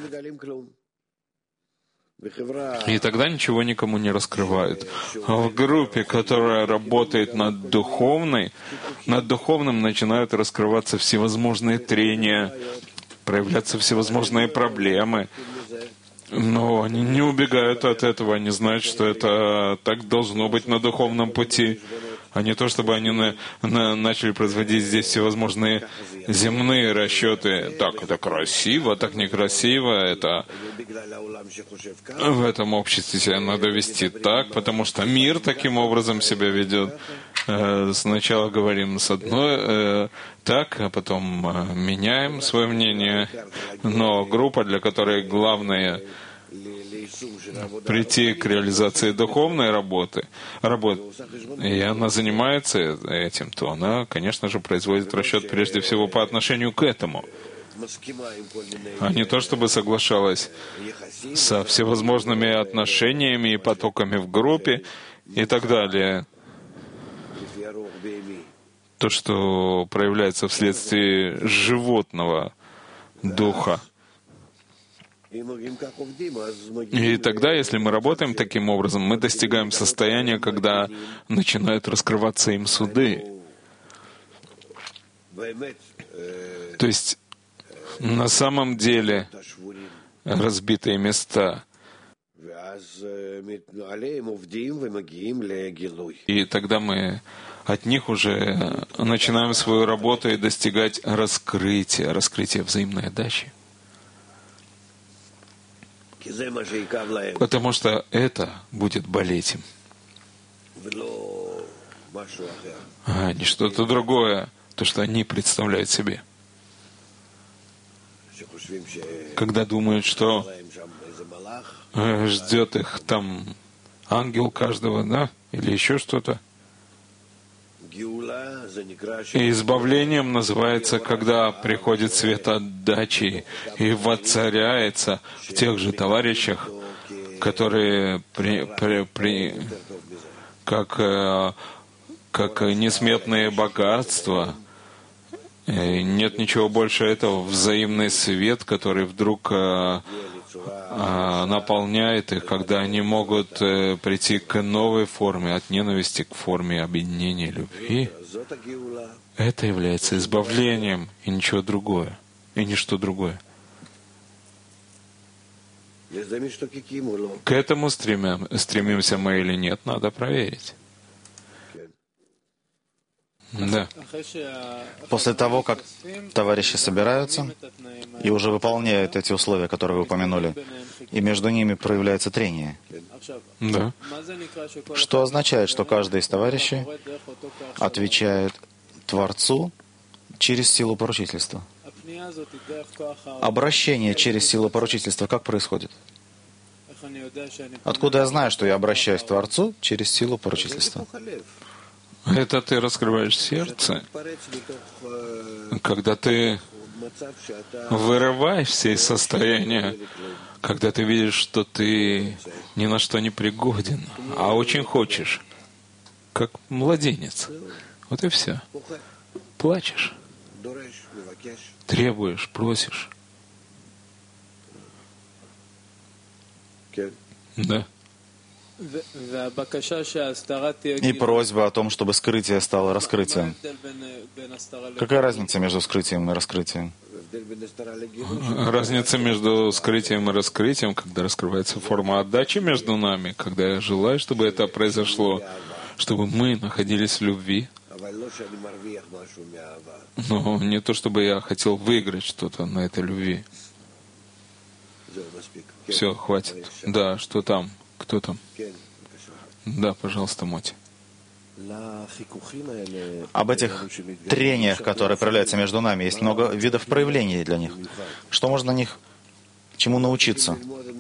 [SPEAKER 2] и тогда ничего никому не раскрывают. А в группе, которая работает над духовным начинают раскрываться всевозможные трения, проявляться всевозможные проблемы. Но они не убегают от этого, они знают, что это так должно быть на духовном пути, а не то, чтобы они начали производить здесь всевозможные земные расчеты. Так, это красиво, так некрасиво, это в этом обществе себя надо вести так, потому что мир таким образом себя ведет. Сначала говорим с одной так, а потом меняем свое мнение. Но группа, для которой главное прийти к реализации духовной работы, и она занимается этим, то она, конечно же, производит расчет прежде всего по отношению к этому, а не то, чтобы соглашалась со всевозможными отношениями и потоками в группе и так далее. То, что проявляется вследствие животного духа. И тогда, если мы работаем таким образом, мы достигаем состояния, когда начинают раскрываться им суды. То есть, на самом деле, разбитые места. И тогда мы от них уже начинаем свою работу и достигать раскрытия взаимной отдачи. Потому что это будет болеть им. А не что-то другое, то, что они представляют себе. Когда думают, что ждет их там ангел каждого, да, или еще что-то. И избавлением называется, когда приходит свет отдачи и воцаряется в тех же товарищах, которые как несметные богатства. И нет ничего больше этого, взаимный свет, который вдруг наполняет их, когда они могут прийти к новой форме, от ненависти к форме объединения любви. Это является избавлением, и ничего другое, и ничто другое. К этому стремимся мы или нет, надо проверить. Да.
[SPEAKER 1] После того, как товарищи собираются и уже выполняют эти условия, которые вы упомянули, и между ними проявляется трение.
[SPEAKER 2] Да.
[SPEAKER 1] Что означает, что каждый из товарищей отвечает Творцу через силу поручительства. Обращение через силу поручительства как происходит? Откуда я знаю, что я обращаюсь к Творцу через силу поручительства?
[SPEAKER 2] Это ты раскрываешь сердце, когда ты вырываешься из состояния, когда ты видишь, что ты ни на что не пригоден, а очень хочешь, как младенец. Вот и все. Плачешь, требуешь, просишь. Да.
[SPEAKER 1] И просьба о том, чтобы скрытие стало раскрытием. Какая разница между скрытием и раскрытием?
[SPEAKER 2] Разница между скрытием и раскрытием, когда раскрывается форма отдачи между нами, когда я желаю, чтобы это произошло, чтобы мы находились в любви. Но не то, чтобы я хотел выиграть что-то на этой любви. Все, хватит. Да, что там? Кто там? Да, пожалуйста, Моти.
[SPEAKER 1] Об этих трениях, которые проявляются между нами, есть много видов проявлений для них. Что можно на них, чему научиться?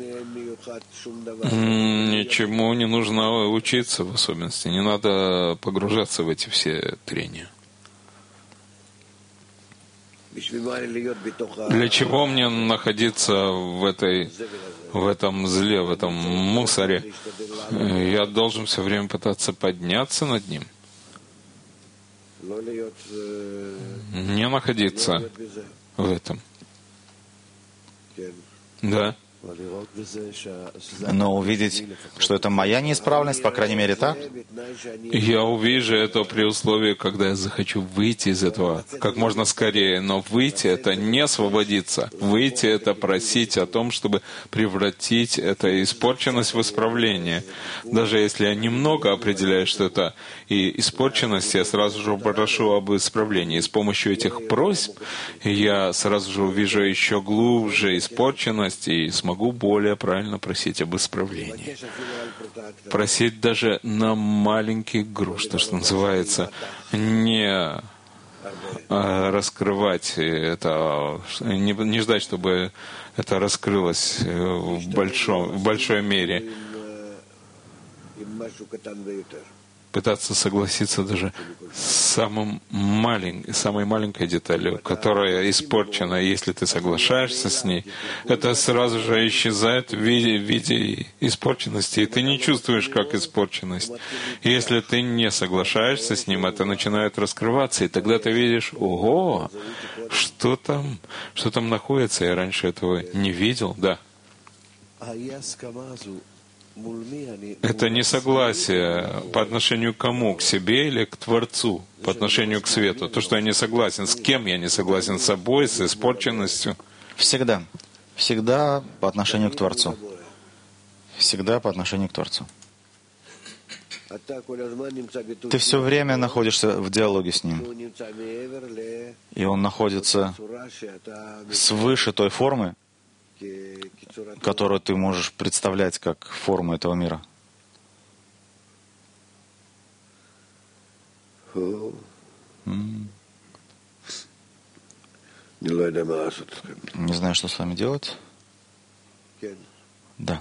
[SPEAKER 2] Ничему не нужно учиться в особенности. Не надо погружаться в эти все трения. Для чего мне находиться в этом зле, в этом мусоре? Я должен все время пытаться подняться над ним. Не находиться в этом. Да.
[SPEAKER 1] Но увидеть, что это моя неисправность, по крайней мере, так?
[SPEAKER 2] Я увижу это при условии, когда я захочу выйти из этого как можно скорее. Но выйти — это не освободиться. Выйти — это просить о том, чтобы превратить эту испорченность в исправление. Даже если я немного определяю, что это и испорченность, я сразу же прошу об исправлении. И с помощью этих просьб я сразу же увижу еще глубже испорченность и смогу более правильно просить об исправлении. Просить даже на маленький груш, то, что называется, не раскрывать это, не ждать, чтобы это раскрылось в большой мере. Пытаться согласиться даже с самой маленькой деталью, которая испорчена. Если ты соглашаешься с ней, это сразу же исчезает в виде испорченности, и ты не чувствуешь как испорченность. И если ты не соглашаешься с ним, это начинает раскрываться, и тогда ты видишь, ого, что там находится, я раньше этого не видел, да. Это несогласие по отношению к кому? К себе или к Творцу? По отношению к свету. То, что я не согласен. С кем я не согласен? С собой, с испорченностью?
[SPEAKER 1] Всегда. Всегда по отношению к Творцу. Всегда по отношению к Творцу. Ты все время находишься в диалоге с Ним. И Он находится свыше той формы, которую ты можешь представлять как форму этого мира. Не знаю, что с вами делать. Да.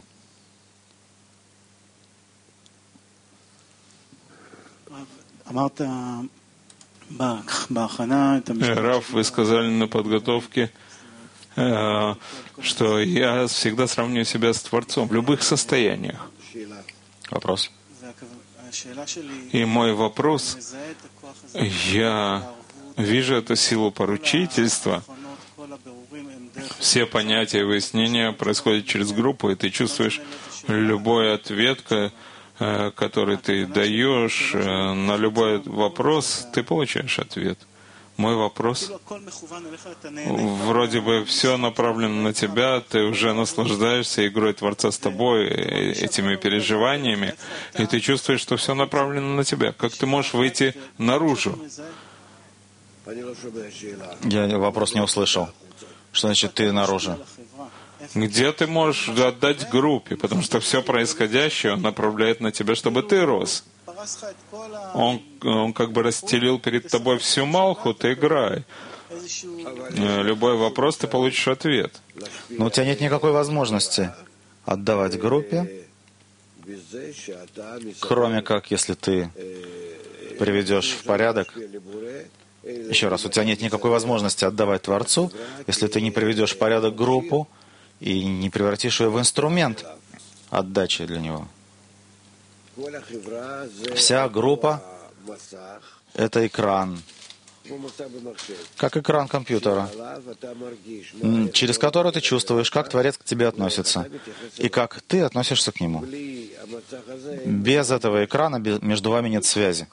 [SPEAKER 2] Рав, вы сказали на подготовке, что я всегда сравниваю себя с Творцом в любых состояниях.
[SPEAKER 1] Вопрос.
[SPEAKER 2] И мой вопрос, я вижу эту силу поручительства. Все понятия и выяснения происходят через группу, и ты чувствуешь любой ответ, который ты даешь на любой вопрос, ты получаешь ответ. Мой вопрос, вроде бы все направлено на тебя, ты уже наслаждаешься игрой Творца с тобой, этими переживаниями, и ты чувствуешь, что все направлено на тебя. Как ты можешь выйти наружу?
[SPEAKER 1] Я вопрос не услышал. Что значит ты наружу?
[SPEAKER 2] Где ты можешь отдать группе? Потому что все происходящее он направляет на тебя, чтобы ты рос. Он как бы расстелил перед тобой всю малху, ты играй. Любой вопрос, ты получишь ответ.
[SPEAKER 1] Но у тебя нет никакой возможности отдавать группе, кроме как, если ты приведешь в порядок. Еще раз, у тебя нет никакой возможности отдавать Творцу, если ты не приведешь в порядок группу и не превратишь ее в инструмент отдачи для него. Вся группа — это экран, как экран компьютера, через который ты чувствуешь, как Творец к тебе относится, и как ты относишься к нему. Без этого экрана между вами нет связи.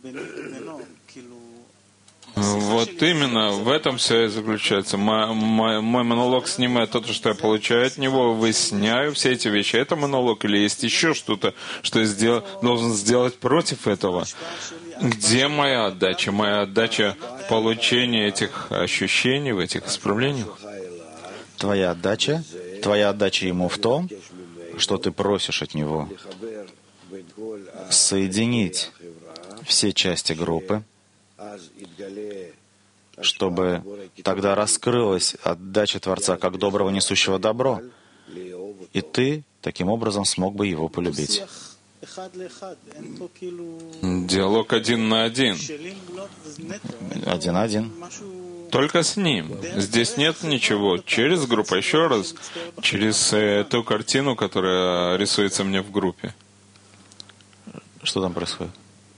[SPEAKER 2] Вот именно в этом все и заключается. Мой монолог снимает то, что я получаю от него, выясняю все эти вещи. Это монолог или есть еще что-то, что я должен сделать против этого? Где моя отдача? Моя отдача в получении этих ощущений, в этих исправлениях?
[SPEAKER 1] Твоя отдача ему в том, что ты просишь от него соединить все части группы, чтобы тогда раскрылась отдача Творца как доброго, несущего добро, и ты таким образом смог бы его полюбить.
[SPEAKER 2] Диалог 1 на 1.
[SPEAKER 1] 1 на 1.
[SPEAKER 2] Только с ним. Здесь нет ничего. Через группу, еще раз, через ту картину, которая рисуется мне в группе.
[SPEAKER 1] Что там происходит?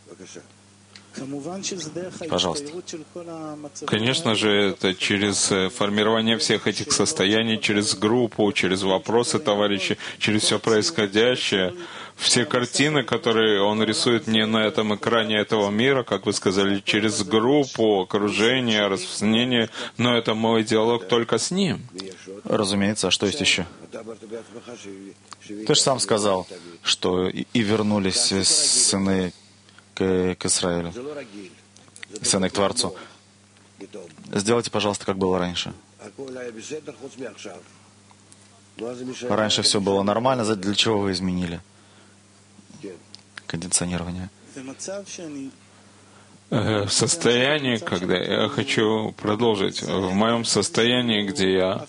[SPEAKER 1] Пожалуйста.
[SPEAKER 2] Конечно же, это через формирование всех этих состояний, через группу, через вопросы товарищей, через все происходящее. Все картины, которые он рисует не на этом экране этого мира, как вы сказали, через группу, окружение, распространение, но это мой диалог только с ним.
[SPEAKER 1] Разумеется, а что есть еще? Ты же сам сказал, что и вернулись сыны к Израилю, сыны к Творцу. Сделайте, пожалуйста, как было раньше. Раньше все было нормально, для чего вы изменили кондиционирование?
[SPEAKER 2] В состоянии, когда я хочу продолжить, в моем состоянии, где я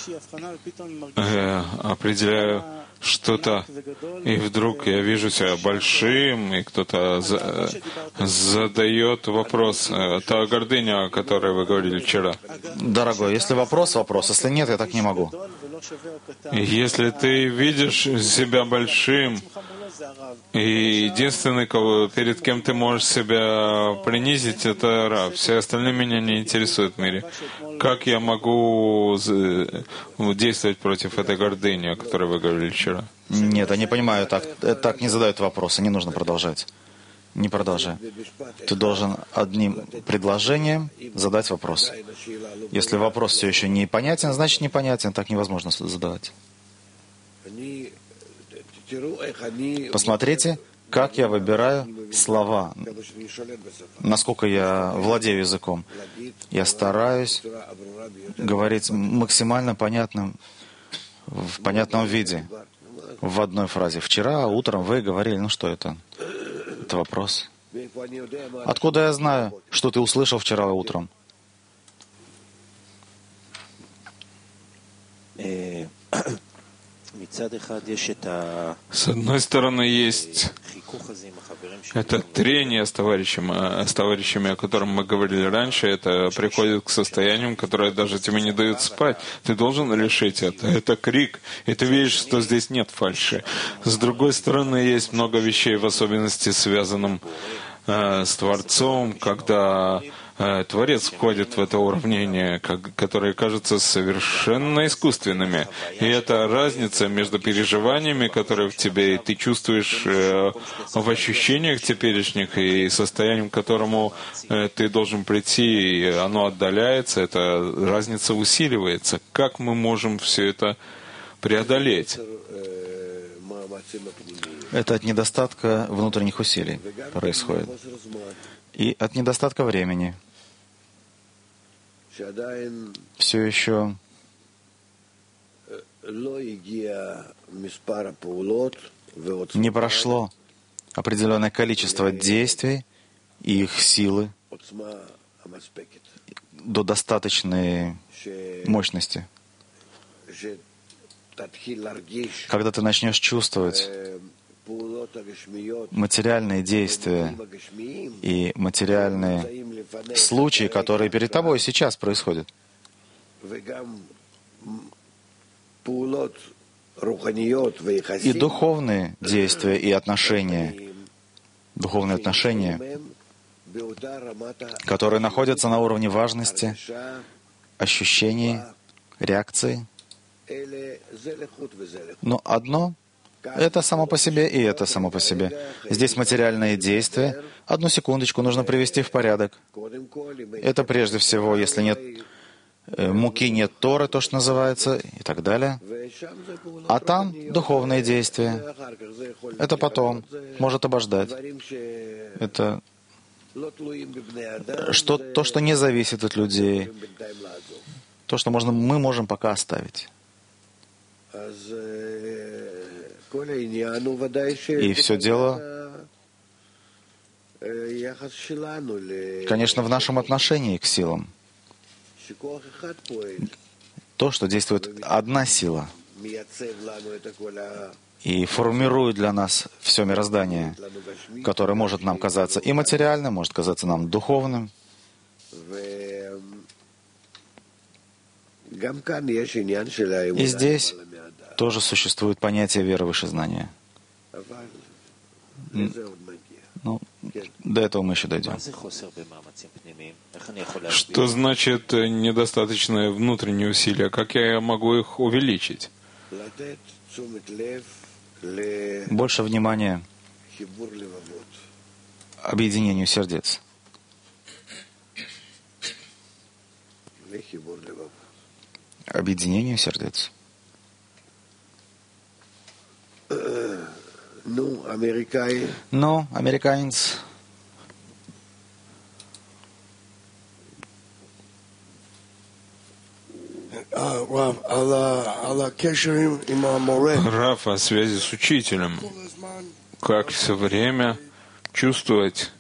[SPEAKER 2] определяю что-то, и вдруг я вижу себя большим, и кто-то задает вопрос. Та гордыня, о которой вы говорили вчера.
[SPEAKER 1] Дорогой, если вопрос, вопрос. Если нет, я так не могу.
[SPEAKER 2] Если ты видишь себя большим, и единственный, перед кем ты можешь себя принизить, это Рав. Все остальные меня не интересуют в мире. Как я могу действовать против этой гордыни, о которой вы говорили вчера?
[SPEAKER 1] Нет, я не понимаю, так не задают вопросы, не нужно продолжать. Не продолжай. Ты должен одним предложением задать вопрос. Если вопрос все еще непонятен, значит непонятен, так невозможно задавать. Посмотрите, как я выбираю слова, насколько я владею языком. Я стараюсь говорить максимально понятным, в понятном виде, в одной фразе. Вчера утром вы говорили, ну что это? Это вопрос. Откуда я знаю, что ты услышал вчера утром?
[SPEAKER 2] С одной стороны, есть это трение с товарищами, о котором мы говорили раньше. Это приходит к состояниям, которые даже тебе не дают спать. Ты должен решить это. Это крик. И ты видишь, что здесь нет фальши. С другой стороны, есть много вещей, в особенности связанным с Творцом, когда Творец входит в это уравнение, которые кажутся совершенно искусственными. И это разница между переживаниями, которые в тебе и ты чувствуешь в ощущениях теперешних, и состоянием, к которому ты должен прийти, и оно отдаляется, эта разница усиливается. Как мы можем все это преодолеть?
[SPEAKER 1] Это от недостатка внутренних усилий происходит. И от недостатка времени. Все еще не прошло определенное количество действий и их силы до достаточной мощности. Когда ты начнешь чувствовать материальные действия и материальные случаи, которые перед тобой сейчас происходят, и духовные действия и отношения, которые находятся на уровне важности, ощущений, реакций. Но одно — это само по себе, и это само по себе. Здесь материальные действия. Одну секундочку, нужно привести в порядок. Это прежде всего, если нет муки, нет Торы, то, что называется, и так далее. А там духовные действия. Это потом, может обождать. Это то, что не зависит от людей. То, что мы можем пока оставить. И все дело, конечно, в нашем отношении к силам. То, что действует одна сила и формирует для нас все мироздание, которое может нам казаться и материальным, может казаться нам духовным. И здесь тоже существует понятие веры выше знания. Ну, до этого мы еще дойдем.
[SPEAKER 2] Что значит недостаточное внутренние усилия? Как я могу их увеличить?
[SPEAKER 1] Больше внимания объединению сердец. Объединению сердец.
[SPEAKER 3] Ну, американец.
[SPEAKER 2] Раф, о связи с учителем. Как все время чувствовать,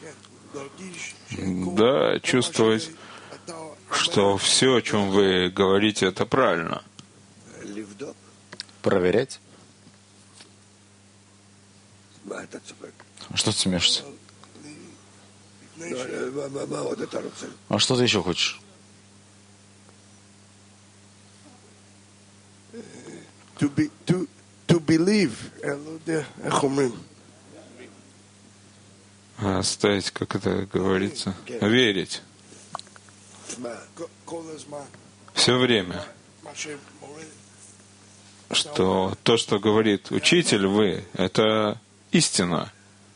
[SPEAKER 2] чувствовать, что все, о чем вы говорите, это правильно.
[SPEAKER 1] Проверять. Что ты смеешься? А что ты еще хочешь?
[SPEAKER 3] To believe.
[SPEAKER 2] Оставить, как это говорится, верить. Все время. Что то, что говорит учитель, вы, это истина.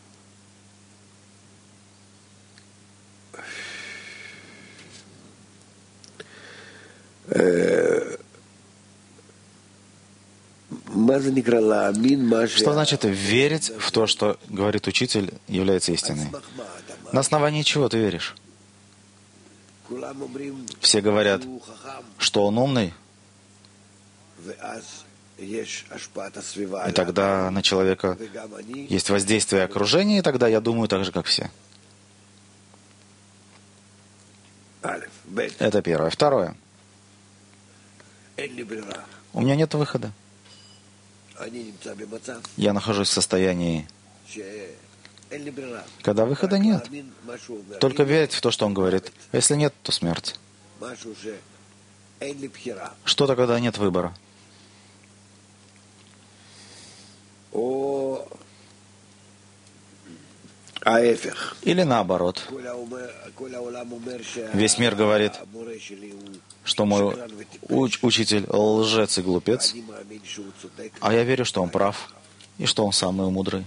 [SPEAKER 1] Что значит верить в то, что говорит учитель, является истиной? На основании чего ты веришь? Все говорят, что он умный, и тогда на человека есть воздействие окружения, и тогда я думаю так же, как все. Это первое. Второе. У меня нет выхода. Я нахожусь в состоянии, когда выхода нет. Только верить в то, что он говорит. А если нет, то смерть. Что-то, когда нет выбора. Или наоборот. Весь мир говорит, что мой учитель лжец и глупец, а я верю, что он прав и что он самый мудрый.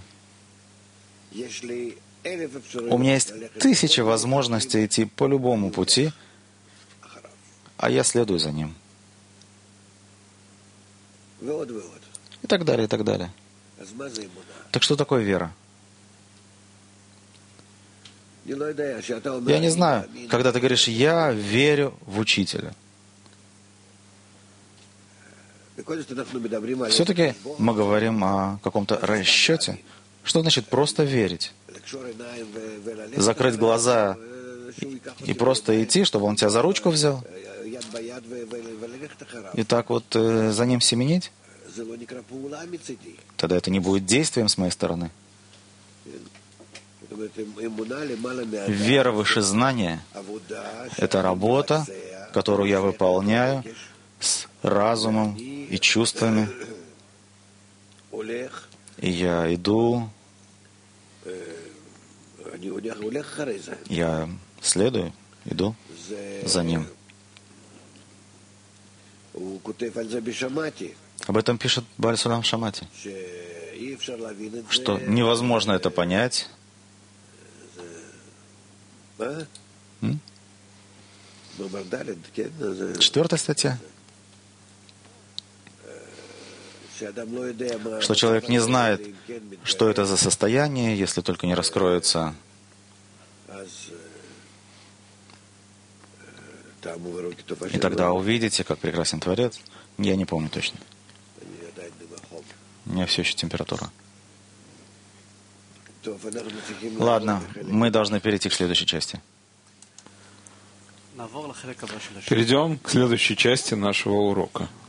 [SPEAKER 1] У меня есть 1000 возможностей идти по любому пути, а я следую за ним. И так далее, и так далее. Так что такое вера? Я не знаю, когда ты говоришь, я верю в учителя. Все-таки мы говорим о каком-то расчете. Что значит просто верить? Закрыть глаза и просто идти, чтобы он тебя за ручку взял? И так вот за ним семенить? Тогда это не будет действием с моей стороны. Вера выше знания — это работа, которую я выполняю с разумом и чувствами. И я иду, я следую, иду за ним. Об этом пишет Бааль Сулам в Шамати, что невозможно это понять. 4 статья. Что человек не знает, что это за состояние, если только не раскроется и тогда увидите, как прекрасен Творец. Я не помню точно. У меня все еще температура. Ладно, мы должны перейти к следующей части.
[SPEAKER 2] Перейдем к следующей части нашего урока.